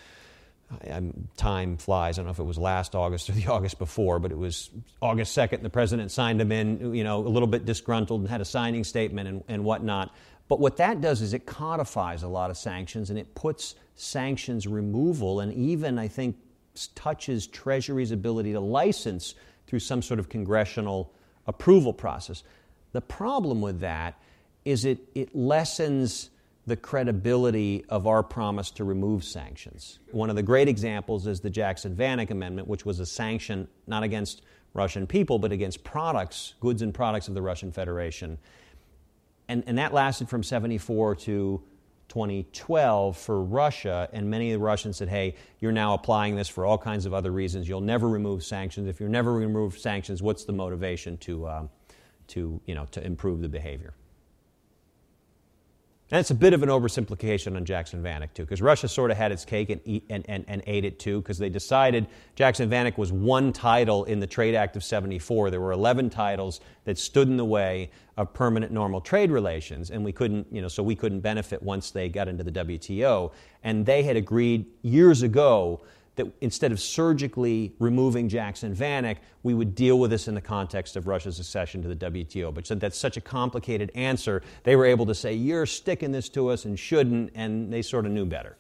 I'm, time flies, I don't know if it was last August or the August before, but it was August second, the president signed them in, you know, a little bit disgruntled and had a signing statement and, and whatnot. But what that does is it codifies a lot of sanctions, and it puts sanctions removal and even, I think, touches Treasury's ability to license through some sort of congressional approval process. The problem with that is it, it lessens the credibility of our promise to remove sanctions. One of the great examples is the Jackson-Vanik Amendment, which was a sanction not against Russian people, but against products, goods and products of the Russian Federation. And, and that lasted from seventy-four to twenty twelve for Russia, and many of the Russians said, hey, you're now applying this for all kinds of other reasons. You'll never remove sanctions. If you never remove sanctions, what's the motivation to, um, to, you know, to improve the behavior? And it's a bit of an oversimplification on Jackson-Vanik, too, because Russia sort of had its cake and, eat, and, and, and ate it, too, because they decided Jackson-Vanik was one title in the Trade Act of seventy-four. There were eleven titles that stood in the way of permanent normal trade relations, and we couldn't, you know, so we couldn't benefit once they got into the W T O. And they had agreed years ago that instead of surgically removing Jackson-Vanik, we would deal with this in the context of Russia's accession to the W T O. But since that's such a complicated answer, they were able to say, you're sticking this to us and shouldn't, and they sort of knew better.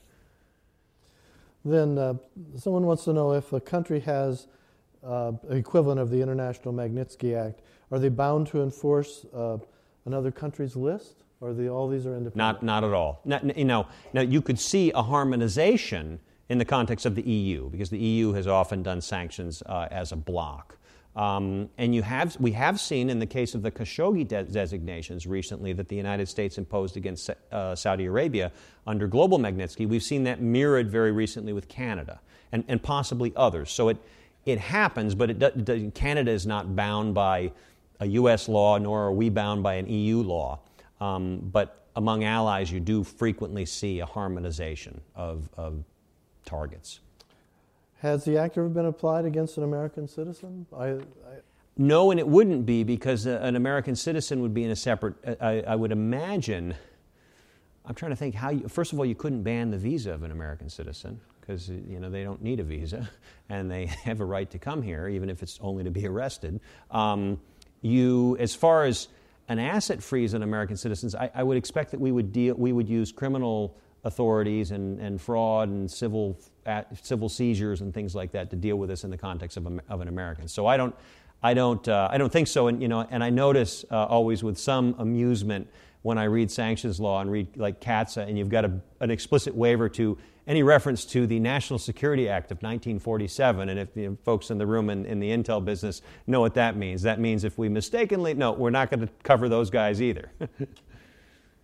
Then uh, someone wants to know if a country has uh, equivalent of the International Magnitsky Act, are they bound to enforce uh, another country's list? Or are they, all these are independent? Not, not at all. Not, you know, now, you could see a harmonization in the context of the E U, because the E U has often done sanctions uh, as a bloc. Um, and you have, we have seen in the case of the Khashoggi de- designations recently that the United States imposed against uh, Saudi Arabia under Global Magnitsky. We've seen that mirrored very recently with Canada and, and possibly others. So it, it happens, but it do, it does, Canada is not bound by a U S law, nor are we bound by an E U law. Um, but among allies, you do frequently see a harmonization of, of targets. Has the act ever been applied against an American citizen? I, I... No, and it wouldn't be, because uh, an American citizen would be in a separate, uh, I, I would imagine, I'm trying to think how you, first of all, you couldn't ban the visa of an American citizen, because, you know, they don't need a visa, and they have a right to come here, even if it's only to be arrested. Um, you, as far as an asset freeze on American citizens, I, I would expect that we would deal, we would use criminal authorities and, and fraud and civil uh, civil seizures and things like that to deal with this in the context of, a, of an American. So I don't I don't uh, I don't think so. And you know, and I notice uh, always with some amusement when I read sanctions law and read like CAATSA, and you've got a, an explicit waiver to any reference to the National Security Act of nineteen forty-seven. And if you know, folks in the room in, in the intel business know what that means, that means if we mistakenly no, we're not going to cover those guys either.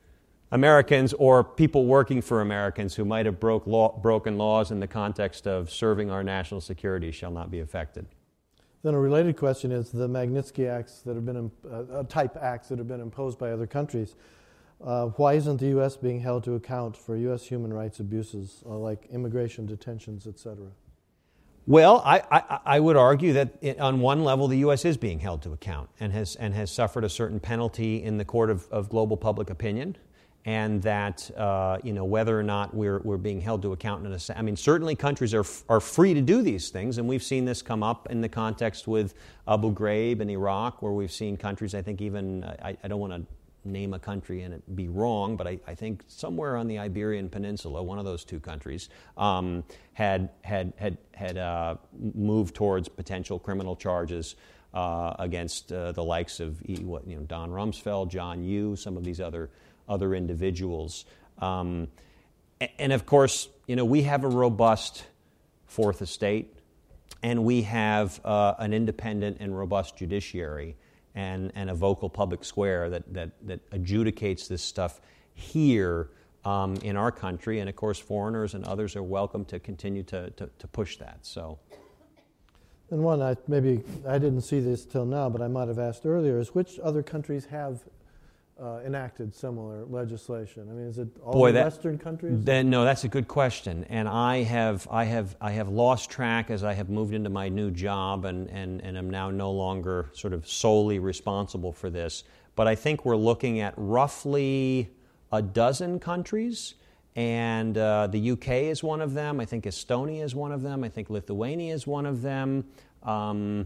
Americans or people working for Americans who might have broke law, broken laws in the context of serving our national security shall not be affected. Then a related question is the Magnitsky Acts that have been, uh, type acts that have been imposed by other countries. Uh, why isn't the U S being held to account for U S human rights abuses uh, like immigration detentions, et cetera? Well, I, I, I would argue that it, on one level the U S is being held to account and has and has suffered a certain penalty in the court of, of global public opinion, and that uh, you know whether or not we're we're being held to account in a sense. I mean, certainly countries are are free to do these things, and we've seen this come up in the context with Abu Ghraib in Iraq, where we've seen countries. I think even I, I don't want to name a country and it be wrong, but I, I think somewhere on the Iberian Peninsula, one of those two countries, um, had had had had uh, moved towards potential criminal charges uh, against uh, the likes of you know Don Rumsfeld, John Yoo, some of these other other individuals, um, and, and of course, you know we have a robust Fourth Estate, and we have uh, an independent and robust judiciary. And, and a vocal public square that, that, that adjudicates this stuff here um, in our country. And, of course, foreigners and others are welcome to continue to, to, to push that. So, and one, I, maybe I didn't see this till now, but I might have asked earlier, is which other countries have uh, enacted similar legislation? I mean, is it all Boy, the that, Western countries? Then, no, that's a good question. And I have I have, I have lost track as I have moved into my new job and, and, and am now no longer sort of solely responsible for this. But I think we're looking at roughly a dozen countries. And uh, the U K is one of them. I think Estonia is one of them. I think Lithuania is one of them. Um,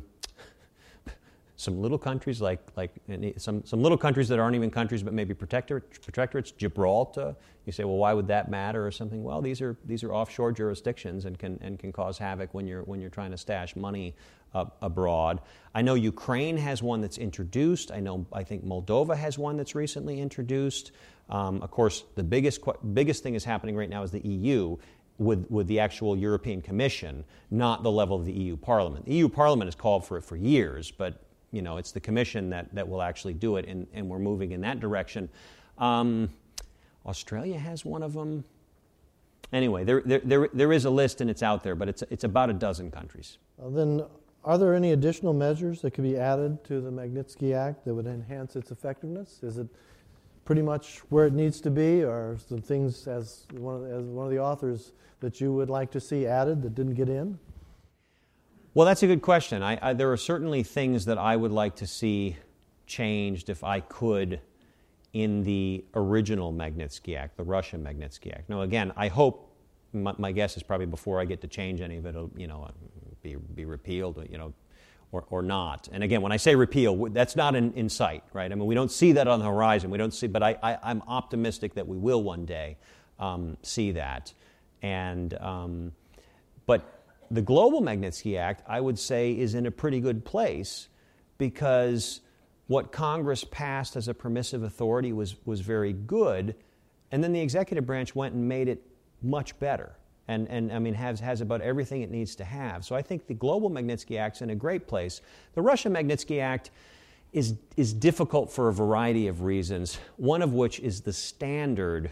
Some little countries like like some some little countries that aren't even countries but maybe protectorate, protectorates. Gibraltar. You say, well, why would that matter or something? Well, these are these are offshore jurisdictions and can and can cause havoc when you're when you're trying to stash money uh, abroad. I know Ukraine has one that's introduced. I know I think Moldova has one that's recently introduced. Um, of course, the biggest biggest thing is happening right now is the E U. With, with the actual European Commission, not the level of the E U Parliament. The E U Parliament has called for it for years, but you know, it's the Commission that, that will actually do it, and, and we're moving in that direction. Um, Australia has one of them. Anyway, there, there, there, there is a list, and it's out there, but it's, it's about a dozen countries. Well, then, are there any additional measures that could be added to the Magnitsky Act that would enhance its effectiveness? Is it pretty much where it needs to be, or some things, as one of the, as one of the authors, that you would like to see added that didn't get in? Well, that's a good question. I, I, there are certainly things that I would like to see changed if I could in the original Magnitsky Act, the Russian Magnitsky Act. Now, again, I hope, my, my guess is probably before I get to change any of it, it'll, you know, be, be repealed, you know, or, or not. And again, when I say repeal, that's not in, in sight, right? I mean, we don't see that on the horizon. We don't see, but I, I, I'm optimistic that we will one day um, see that. And, um, but the Global Magnitsky Act, I would say, is in a pretty good place because what Congress passed as a permissive authority was, was very good, and then the executive branch went and made it much better, and, and I mean, has, has about everything it needs to have. So I think the Global Magnitsky Act's in a great place. The Russian Magnitsky Act is, is difficult for a variety of reasons, one of which is the standard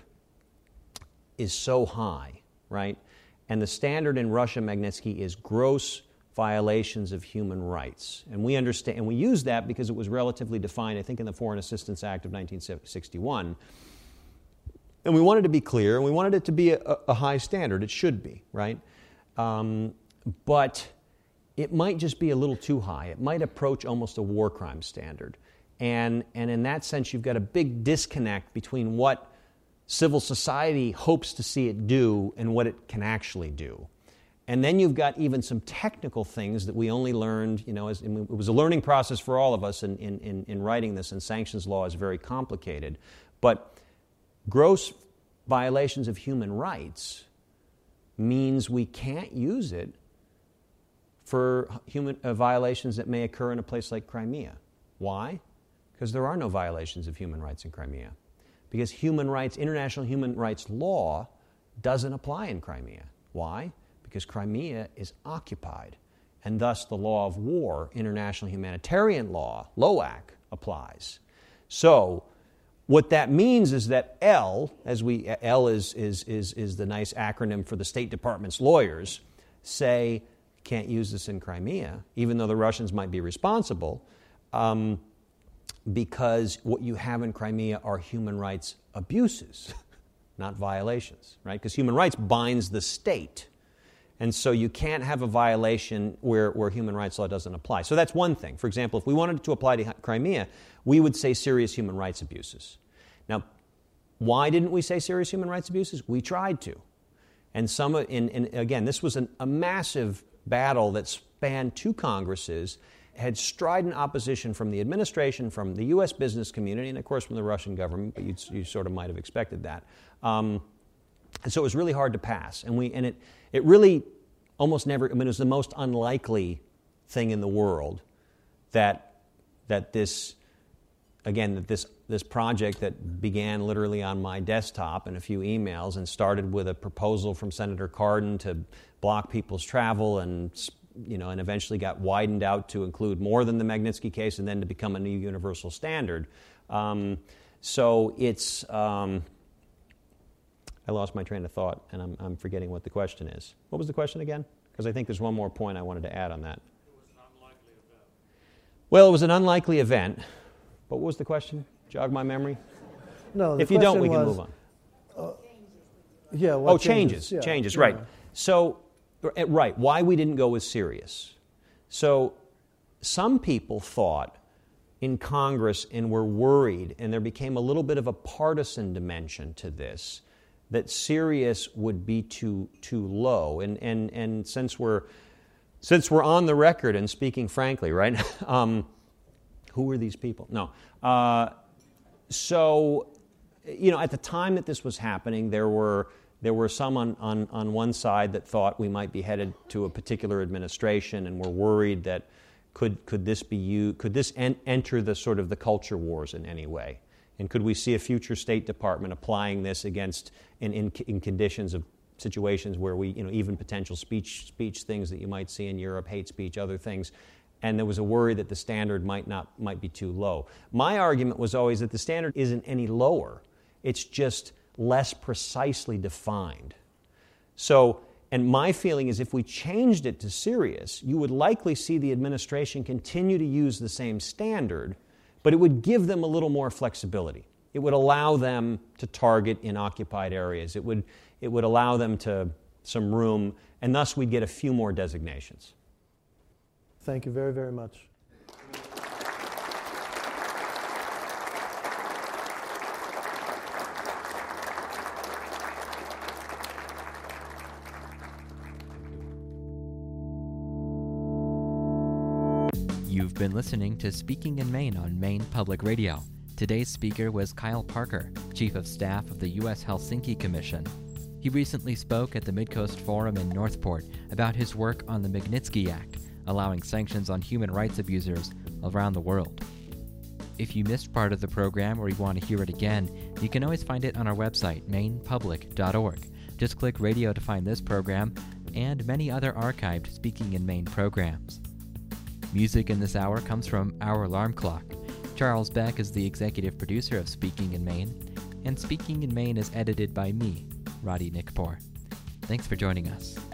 is so high, right? And the standard in Russian Magnitsky is gross violations of human rights. And we understand, and we use that because it was relatively defined, I think, in the Foreign Assistance Act of nineteen sixty-one. And we wanted to be clear, and we wanted it to be a, a high standard. It should be, right? Um, but it might just be a little too high. It might approach almost a war crime standard. And, and in that sense, you've got a big disconnect between what civil society hopes to see it do and what it can actually do. And then you've got even some technical things that we only learned, you know, as, it was a learning process for all of us in, in, in writing this, and sanctions law is very complicated. But gross violations of human rights means we can't use it for human uh, violations that may occur in a place like Crimea. Why? Because there are no violations of human rights in Crimea. Because human rights, international human rights law doesn't apply in Crimea. Why? Because Crimea is occupied, and thus the law of war, international humanitarian law, LOAC, applies. So what that means is that L, as we L is is is is the nice acronym for the State Department's lawyers, say can't use this in Crimea, even though the Russians might be responsible, um, because what you have in Crimea are human rights abuses, not violations, right? Because human rights binds the state. And so you can't have a violation where, where human rights law doesn't apply. So that's one thing. For example, if we wanted it to apply to Crimea, we would say serious human rights abuses. Now, why didn't we say serious human rights abuses? We tried to. And some, in, in, again, this was an, a massive battle that spanned two Congresses, had strident opposition from the administration, from the U S business community, and of course from the Russian government, but you, you sort of might have expected that. Um, and so it was really hard to pass. And we and it it really almost never, I mean, it was the most unlikely thing in the world that that this, again, that this this project that began literally on my desktop and a few emails and started with a proposal from Senator Cardin to block people's travel and you know, and eventually got widened out to include more than the Magnitsky case and then to become a new universal standard. Um, so it's, um, I lost my train of thought and I'm, I'm forgetting what the question is. What was the question again? Because I think there's one more point I wanted to add on that. It was an unlikely event. Well, it was an unlikely event. But what was the question? Jog my memory? No, the if you don't, we question can was, move on. Uh, yeah. What oh, changes. Changes, yeah, changes yeah. right. So, right, why we didn't go with serious. So some people thought in Congress and were worried, and there became a little bit of a partisan dimension to this, that serious would be too too low. And and and since we're since we're on the record and speaking frankly, right? um, who were these people? No. Uh, so, you know, at the time that this was happening, there were There were some on, on, on one side that thought we might be headed to a particular administration and were worried that could could this be you could this en- enter the sort of the culture wars in any way, and could we see a future State Department applying this against in, in, in conditions of situations where we you know even potential speech speech things that you might see in Europe, hate speech, other things, and there was a worry that the standard might not might be too low. My argument was always that the standard isn't any lower; it's just less precisely defined. So, and my feeling is if we changed it to serious, you would likely see the administration continue to use the same standard, but it would give them a little more flexibility. It would allow them to target in occupied areas. It would, it would allow them to some room, and thus we'd get a few more designations. Thank you very, very much. You've been listening to Speaking in Maine on Maine Public Radio. Today's speaker was Kyle Parker, Chief of Staff of the U S Helsinki Commission. He recently spoke at the Midcoast Forum in Northport about his work on the Magnitsky Act, allowing sanctions on human rights abusers around the world. If you missed part of the program or you want to hear it again, you can always find it on our website, maine public dot org. Just click radio to find this program and many other archived Speaking in Maine programs. Music in this hour comes from Our Alarm Clock. Charles Beck is the executive producer of Speaking in Maine, and Speaking in Maine is edited by me, Roddy Nickpour. Thanks for joining us.